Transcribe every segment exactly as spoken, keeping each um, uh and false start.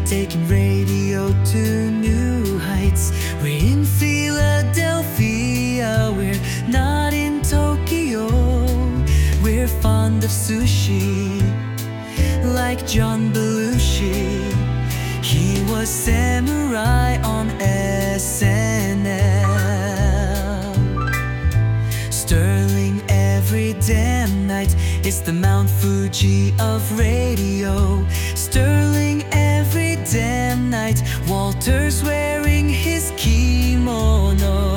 taking radio to new heights. We're in Philadelphia, we're not in Tokyo. We're fond of sushi, like John Belushi. He was samurai on S N L. Sterling every damn night, it's the Mount Fuji of radio. Sterling every damn night, Walter's wearing his kimono.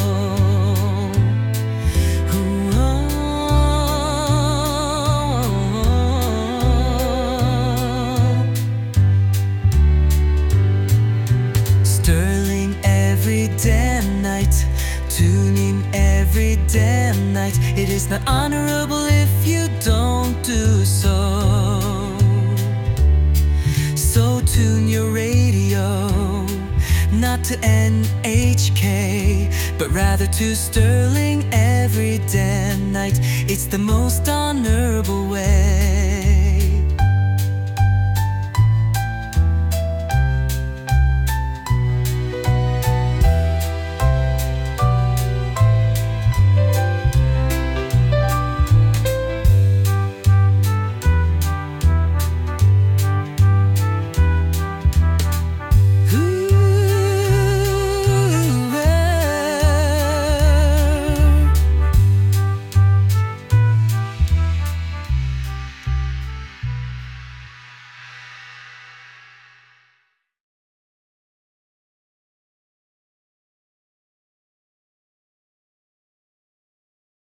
Sterling every damn night, tuning every damn night. It is not honorable if you don't do so. So tune your radio, not to N H K, but rather to Sterling every damn night. It's the most honorable way.